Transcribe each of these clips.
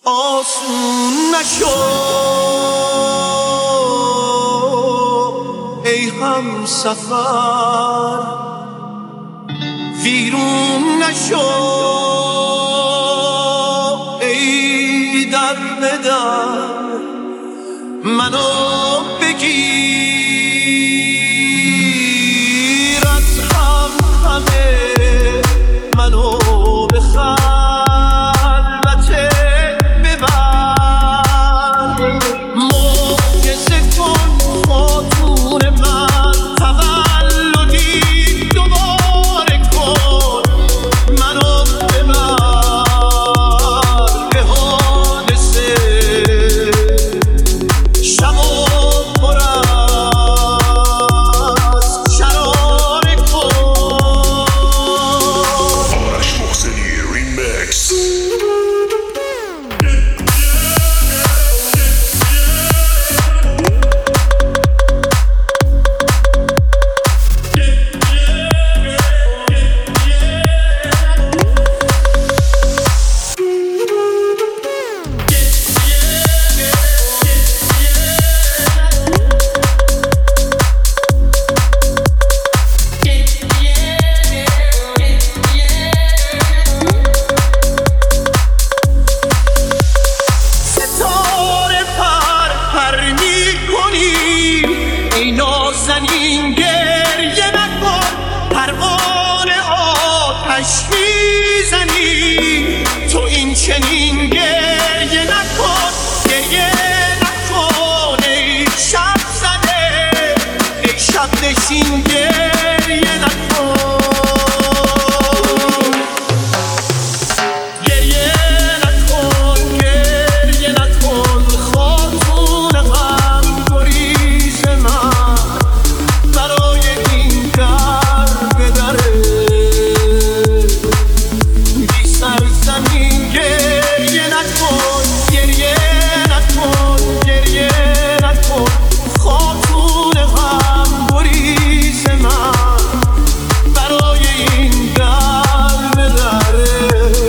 آسون نشو ای هم سفر، ویرون نشو ای در به در، منو بگیر از هم همه، منو به خلوته ببر، معجزه کن خاتون من، تولدی دوباره کن، منو ببر به حادثه شب و پر از شراره کن. آرش محسنی ریمیکس. ای نازنین گریه نکن، پروانه آتش میزنی، تو این چنین گریه نکن، گریه نکن ای شب زده، ای شب نشین گریه نکن، گریه نکن، گریه نکن، خاتون غم گریز من، برای این در به دره بی سرزمین گریه نکن، گریه نکن، گریه نکن، خاتون غم گریز من، برای این در به دره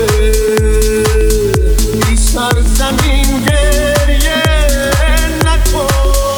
بی سرزمین گریه نکن.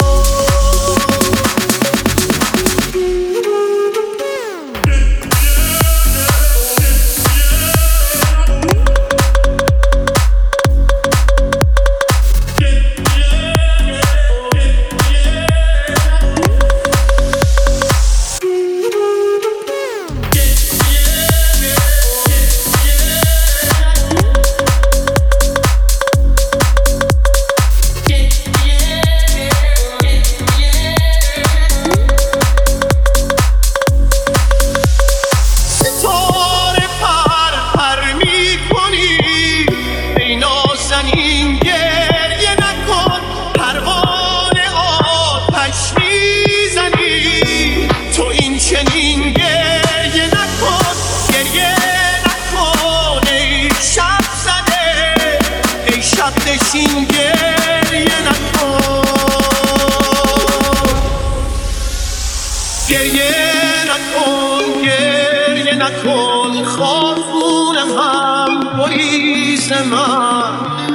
ستاره پر پر میکنی، ای نازنین گریه نکن، پروانه آتش میزنی، تو این چنین گریه نکن، گریه نکن ای شب زده، ای شب نشین گریه نکن، گریه نکن، گریه نکن، خاتون غم گریز من،